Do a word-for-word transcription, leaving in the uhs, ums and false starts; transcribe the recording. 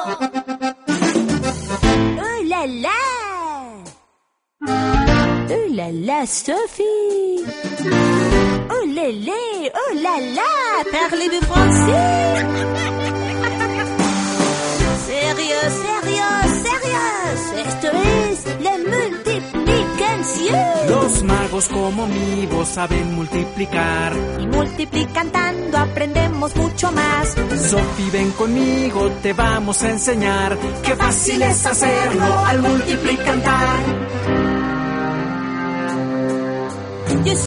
Oh là là! Oh là là, Sophie! Oh lélé! Oh là là! Parlez-vous français? Sérieux, sérieux, sérieux! Esto es la multiplicación. Los magos como mi voz saben multiplicar. Y multiplicando aprendemos mucho más. Sophie, ven conmigo, te vamos a enseñar. Qué fácil es hacerlo al multiplicar.